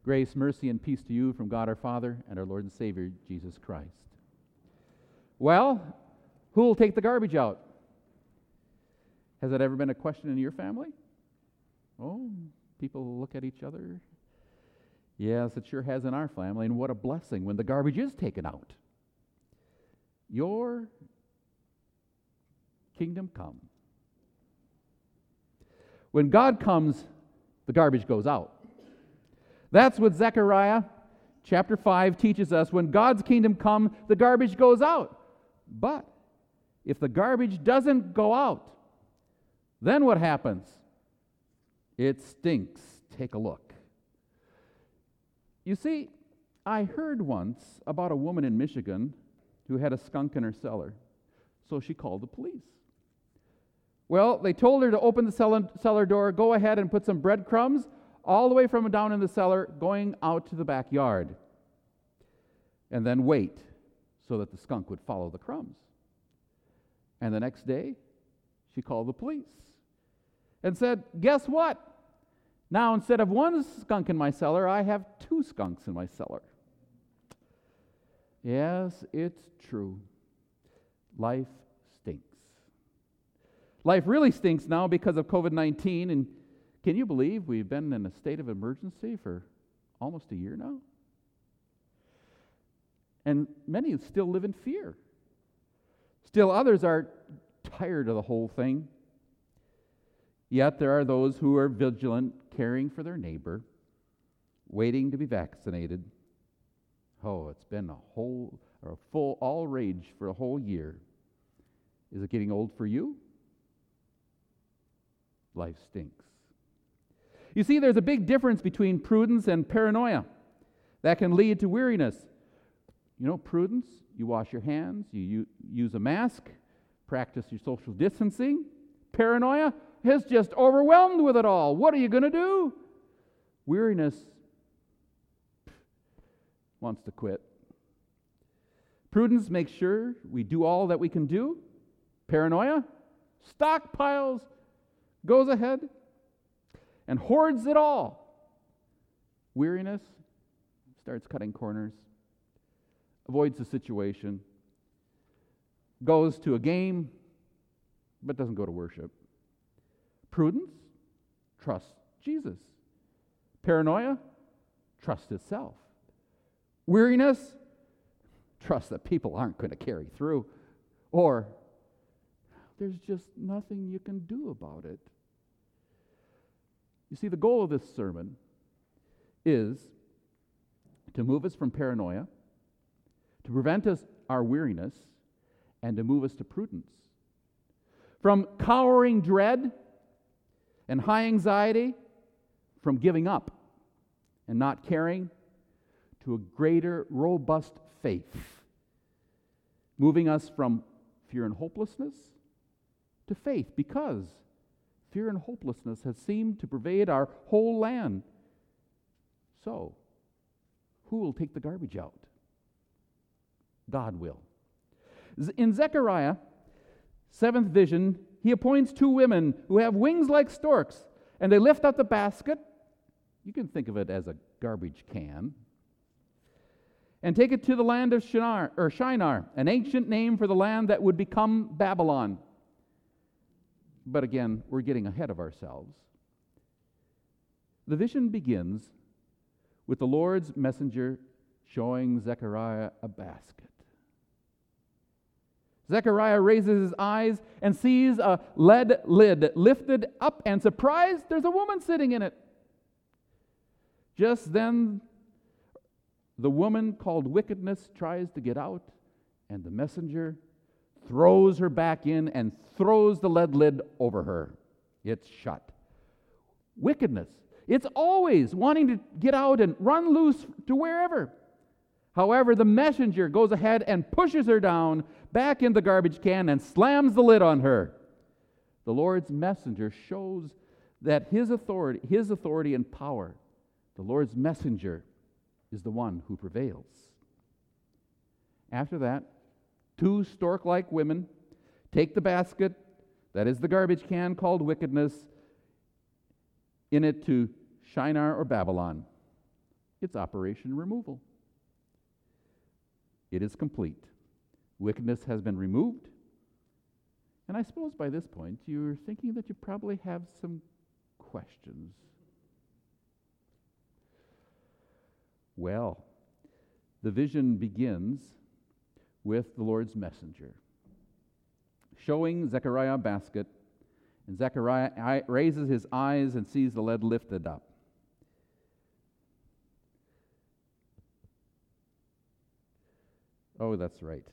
Grace, mercy, and peace to you from God our Father and our Lord and Savior, Jesus Christ. Well, who will take the garbage out? Has that ever been a question in your family? Oh, people look at each other. Yes, it sure has in our family, and what a blessing when the garbage is taken out. Your kingdom come. When God comes, the garbage goes out. That's what Zechariah chapter 5 teaches us. When God's kingdom comes, the garbage goes out. But if the garbage doesn't go out, then what happens? It stinks. Take a look. You see, I heard once about a woman in Michigan who had a skunk in her cellar, so she called the police. Well, they told her to open the cellar door, go ahead and put some breadcrumbs all the way from down in the cellar, going out to the backyard, and then wait so that the skunk would follow the crumbs. And the next day, she called the police and said, guess what? Now, instead of one skunk in my cellar, I have 2 skunks in my cellar. Yes, it's true. Life stinks. Life really stinks now because of COVID-19, and can you believe we've been in a state of emergency for almost a year now? And many still live in fear. Still others are tired of the whole thing. Yet there are those who are vigilant, caring for their neighbor, waiting to be vaccinated. Oh, it's been a full all rage for a whole year. Is it getting old for you? Life stinks. You see, there's a big difference between prudence and paranoia that can lead to weariness. You know, prudence, you wash your hands, you use a mask, practice your social distancing. Paranoia is just overwhelmed with it all. What are you going to do? Weariness wants to quit. Prudence makes sure we do all that we can do. Paranoia stockpiles, goes ahead, and hoards it all. Weariness starts cutting corners, avoids the situation, goes to a game, but doesn't go to worship. Prudence trusts Jesus. Paranoia trusts itself. Weariness trusts that people aren't going to carry through, or there's just nothing you can do about it. You see, the goal of this sermon is to move us from paranoia, to prevent us our weariness, and to move us to prudence. From cowering dread and high anxiety, from giving up and not caring, to a greater, robust faith, moving us from fear and hopelessness to faith, because fear and hopelessness has seemed to pervade our whole land. So, who will take the garbage out? God will. In Zechariah, 7th vision, he appoints 2 women who have wings like storks, and they lift up the basket. You can think of it as a garbage can. And take it to the land of Shinar, an ancient name for the land that would become Babylon. But again, we're getting ahead of ourselves. The vision begins with the Lord's messenger showing Zechariah a basket. Zechariah raises his eyes and sees a lead lid lifted up, and surprised, there's a woman sitting in it. Just then, the woman called Wickedness tries to get out, and the messenger throws her back in and throws the lead lid over her. It's shut. Wickedness. It's always wanting to get out and run loose to wherever. However, the messenger goes ahead and pushes her down back in the garbage can and slams the lid on her. The Lord's messenger shows that his authority and power, the Lord's messenger is the one who prevails. After that, 2 stork-like women take the basket, that is the garbage can called Wickedness, in it to Shinar or Babylon. It's operation removal. It is complete. Wickedness has been removed. And I suppose by this point you're thinking that you probably have some questions. Well, the vision begins with the Lord's messenger showing Zechariah a basket, and Zechariah raises his eyes and sees the lead lifted up. Oh, that's right.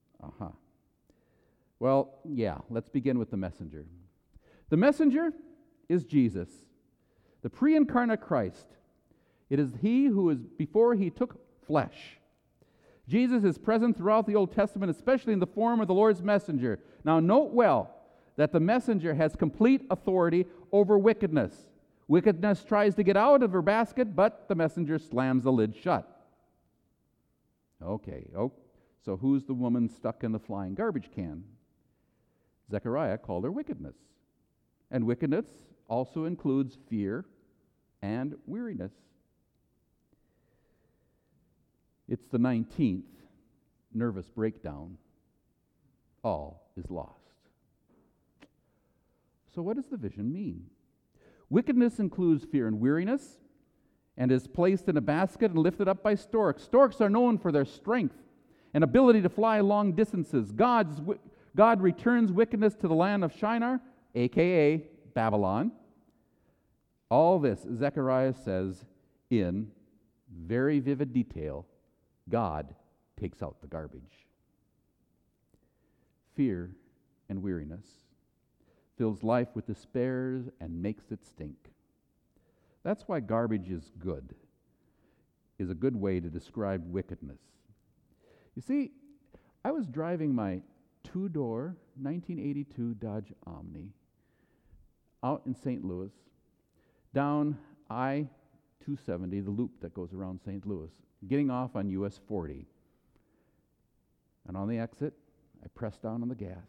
Well, yeah, let's begin with the messenger. The messenger is Jesus, the pre-incarnate Christ. It is he who is before he took flesh. Jesus is present throughout the Old Testament, especially in the form of the Lord's messenger. Now, note well that the messenger has complete authority over wickedness. Wickedness tries to get out of her basket, but the messenger slams the lid shut. Okay, so who's the woman stuck in the flying garbage can? Zechariah called her wickedness. And wickedness also includes fear and weariness. It's the 19th nervous breakdown. All is lost. So what does the vision mean? Wickedness includes fear and weariness and is placed in a basket and lifted up by storks. Storks are known for their strength and ability to fly long distances. God returns wickedness to the land of Shinar, a.k.a. Babylon. All this, Zechariah says in very vivid detail, God takes out the garbage. Fear and weariness fills life with despair and makes it stink. That's why garbage is a good way to describe wickedness. You see, I was driving my two-door 1982 Dodge Omni out in St. Louis, down I-270, the loop that goes around St. Louis, getting off on US 40. And on the exit, I pressed down on the gas.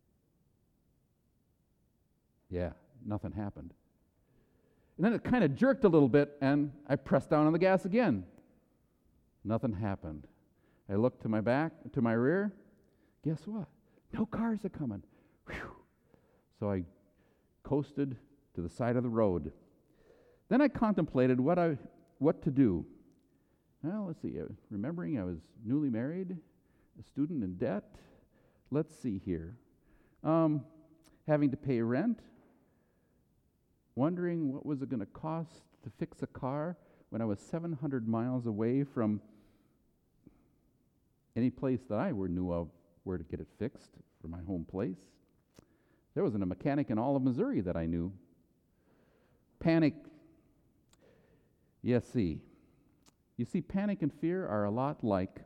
Yeah, nothing happened. And then it kind of jerked a little bit, and I pressed down on the gas again. Nothing happened. I looked to my back, to my rear. Guess what? No cars are coming. Whew. So I coasted to the side of the road. Then I contemplated what to do. Well, let's see. Remembering I was newly married, a student in debt. Let's see here. Having to pay rent. Wondering what was it going to cost to fix a car when I was 700 miles away from any place that I knew of where to get it fixed for my home place. There wasn't a mechanic in all of Missouri that I knew. Panic. Yes, see. You see, panic and fear are a lot like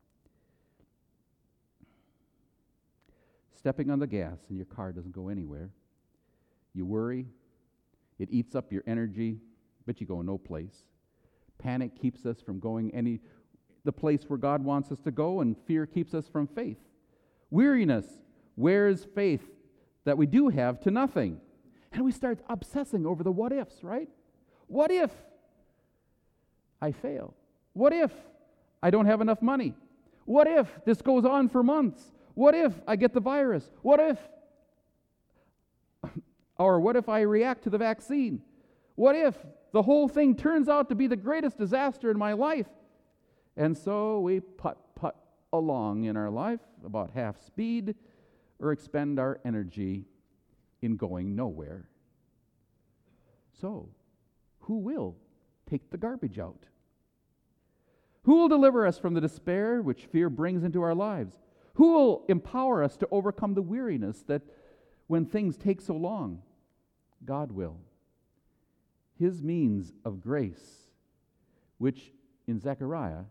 stepping on the gas and your car doesn't go anywhere. You worry. It eats up your energy, but you go no place. Panic keeps us from going the place where God wants us to go, and fear keeps us from faith. Weariness wears faith that we do have to nothing. And we start obsessing over the what ifs, right? What if I fail? What if I don't have enough money? What if this goes on for months? What if I get the virus? What if I react to the vaccine? What if the whole thing turns out to be the greatest disaster in my life? And so we putt along in our life about half speed or expend our energy in going nowhere. So, who will take the garbage out? Who will deliver us from the despair which fear brings into our lives? Who will empower us to overcome the weariness that when things take so long? God will. His means of grace, which in Zechariah's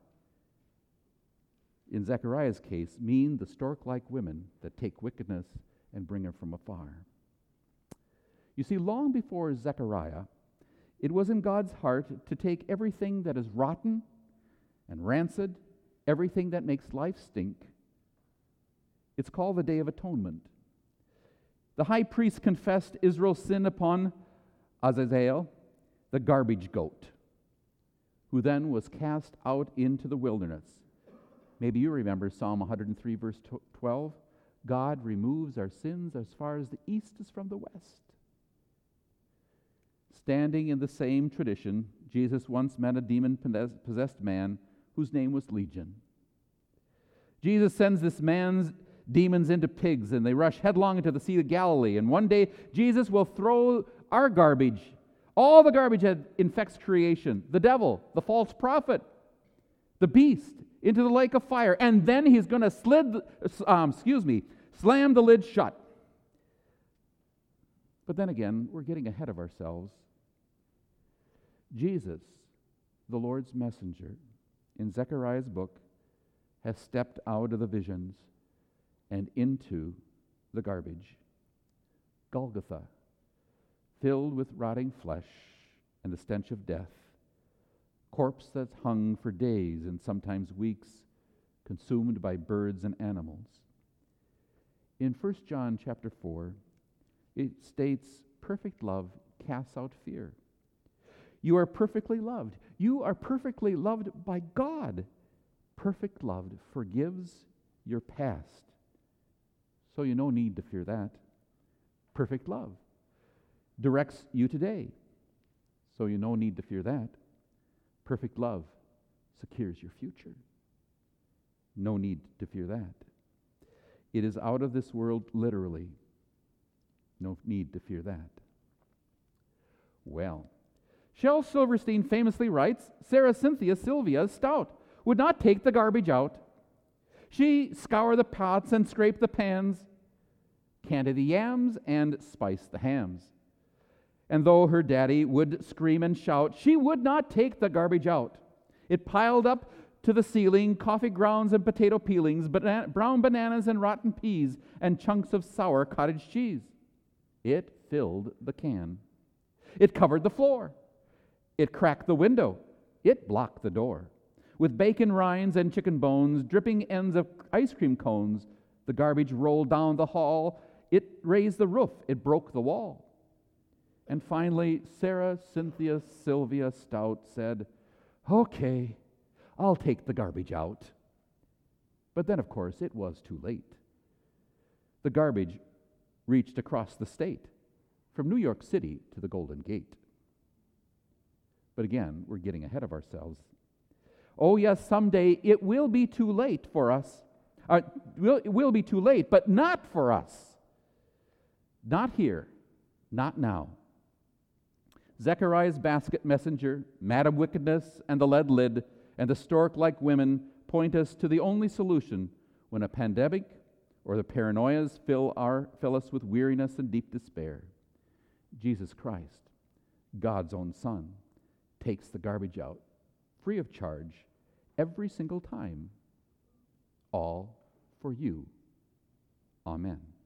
case, mean the stork-like women that take wickedness and bring it from afar. You see, long before Zechariah, it was in God's heart to take everything that is rotten and rancid, everything that makes life stink. It's called the Day of Atonement. The high priest confessed Israel's sin upon Azazel, the garbage goat, who then was cast out into the wilderness. Maybe you remember Psalm 103, verse 12. God removes our sins as far as the east is from the west. Standing in the same tradition, Jesus once met a demon-possessed man whose name was Legion. Jesus sends this man's demons into pigs, and they rush headlong into the Sea of Galilee. And one day, Jesus will throw our garbage, all the garbage that infects creation, the devil, the false prophet, the beast, into the lake of fire. And then he's going to slam the lid shut. But then again, we're getting ahead of ourselves. Jesus, the Lord's messenger, in Zechariah's book, has stepped out of the visions and into the garbage. Golgotha, filled with rotting flesh and the stench of death, corpse that's hung for days and sometimes weeks, consumed by birds and animals. In 1 John chapter 4, it states, perfect love casts out fear. You are perfectly loved. You are perfectly loved by God. Perfect love forgives your past. So you no need to fear that. Perfect love directs you today. So you no need to fear that. Perfect love secures your future. No need to fear that. It is out of this world literally. No need to fear that. Well, Shel Silverstein famously writes, Sarah Cynthia Sylvia Stout would not take the garbage out. She scour the pots and scrape the pans, candy the yams and spice the hams. And though her daddy would scream and shout, she would not take the garbage out. It piled up to the ceiling, coffee grounds and potato peelings, brown bananas and rotten peas, and chunks of sour cottage cheese. It filled the can. It covered the floor. It cracked the window. It blocked the door. With bacon rinds and chicken bones, dripping ends of ice cream cones, the garbage rolled down the hall. It raised the roof. It broke the wall. And finally, Sarah Cynthia Sylvia Stout said, okay, I'll take the garbage out. But then, of course, it was too late. The garbage reached across the state, from New York City to the Golden Gate. But again, we're getting ahead of ourselves. Oh yes, someday it will be too late for us. It will be too late, but not for us. Not here, not now. Zechariah's basket messenger, Madam Wickedness, and the lead lid, and the stork-like women point us to the only solution when a pandemic or the paranoias fill us with weariness and deep despair. Jesus Christ, God's own Son, takes the garbage out, free of charge, every single time, all for you. Amen.